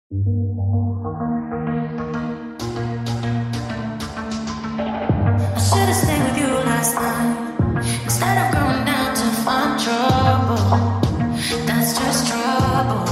I should've stayed with you last night instead of going down to find trouble. That's just trouble.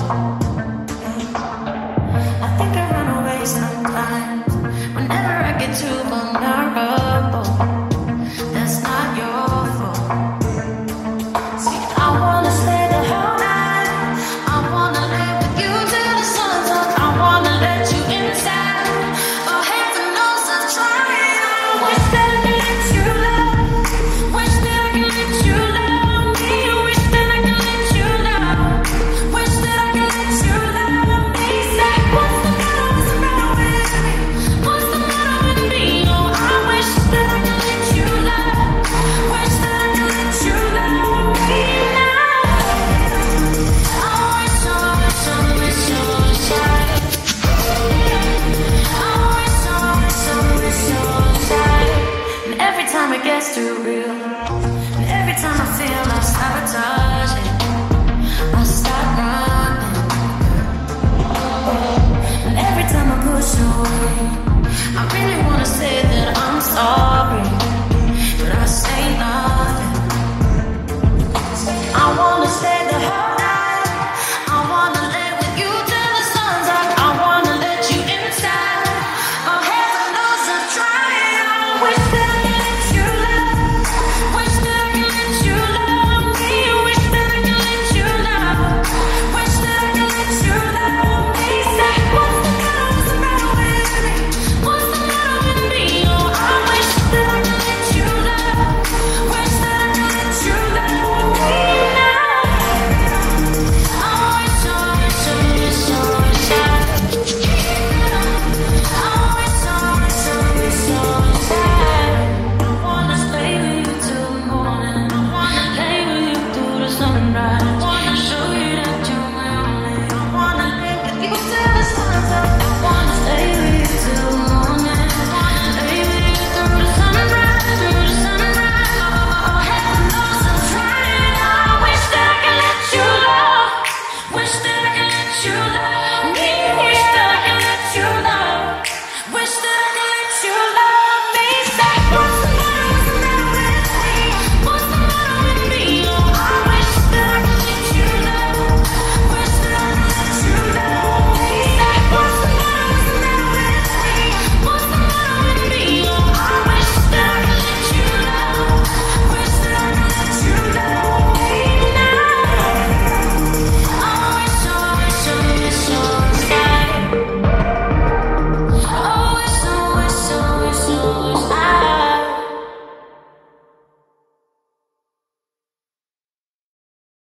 I think I run away sometimes whenever I get too vulnerable. That's not your fault. See, I wanna stay the whole night. I wanna live with you till the sun's up. I wanna let you inside. Oh, heaven knows I've tried. I wish that I could let you love. Wish that I could let you love me. Wish that I could let you love. Wish that I could let you love me. Say, what's the matter? What's the matter with me? What's the matter with me? Oh, I wish that I could let you love. Wish that I could let you love me now. I wish, I wish, I wish, I wish I. I wish, I wish, I wish, I wish I. And every time it gets too real, and every time I feel like sabotaging, I start running. And every time I push away, I really